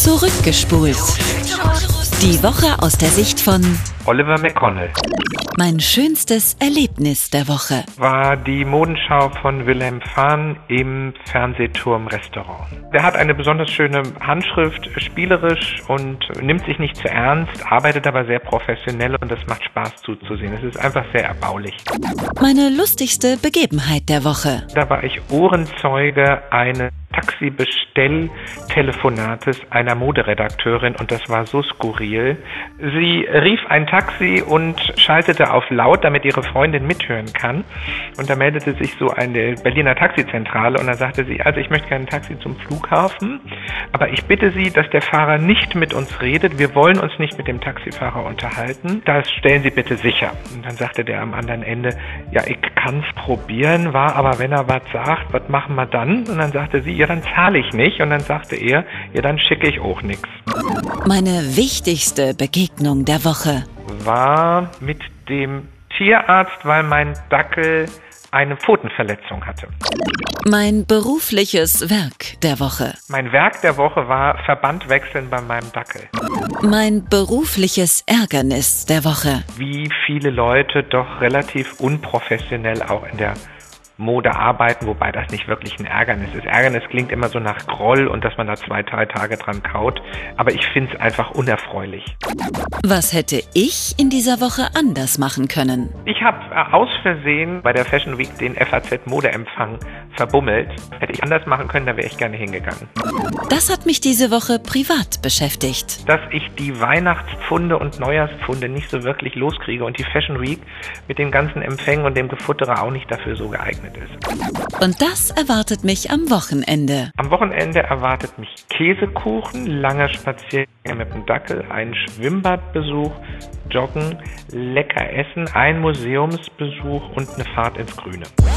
Zurückgespult. Die Woche aus der Sicht von Oliver McConnell. Mein schönstes Erlebnis der Woche War die Modenschau von Wilhelm Phan im Fernsehturm-Restaurant. Der hat eine besonders schöne Handschrift, spielerisch und nimmt sich nicht zu ernst, arbeitet aber sehr professionell und das macht Spaß zuzusehen. Es ist einfach sehr erbaulich. Meine lustigste Begebenheit der Woche. Da war ich Ohrenzeuge eines Taxibestelltelefonates einer Moderedakteurin und das war so skurril. Sie rief ein Taxi und schaltete auf laut, damit ihre Freundin mithören kann. Und da meldete sich so eine Berliner Taxizentrale und dann sagte sie, also ich möchte gerne ein Taxi zum Flughafen, aber ich bitte Sie, dass der Fahrer nicht mit uns redet. Wir wollen uns nicht mit dem Taxifahrer unterhalten. Das stellen Sie bitte sicher. Und dann sagte der am anderen Ende, ja, ich kann's probieren, war aber wenn er was sagt, was machen wir dann? Und dann sagte sie, ja, dann zahle ich nicht. Und dann sagte er, ja, dann schicke ich auch nichts. Meine wichtigste Begegnung der Woche War mit dem Tierarzt, weil mein Dackel eine Pfotenverletzung hatte. Mein berufliches Werk der Woche. Mein Werk der Woche war Verband wechseln bei meinem Dackel. Mein berufliches Ärgernis der Woche. Wie viele Leute doch relativ unprofessionell auch in der Mode arbeiten, wobei das nicht wirklich ein Ärgernis ist. Ärgernis klingt immer so nach Groll und dass man da 2-3 Tage dran kaut, aber ich finde es einfach unerfreulich. Was hätte ich in dieser Woche anders machen können? Ich habe aus Versehen bei der Fashion Week den FAZ-Modeempfang verbummelt. Hätte ich anders machen können, da wäre ich gerne hingegangen. Das hat mich diese Woche privat beschäftigt. Dass ich die Weihnachtspfunde und Neujahrspfunde nicht so wirklich loskriege und die Fashion Week mit den ganzen Empfängen und dem Gefuttere auch nicht dafür so geeignet ist. Und das erwartet mich am Wochenende. Am Wochenende erwartet mich Käsekuchen, langer Spaziergang mit dem Dackel, ein Schwimmbadbesuch, Joggen, lecker essen, ein Museumsbesuch und eine Fahrt ins Grüne.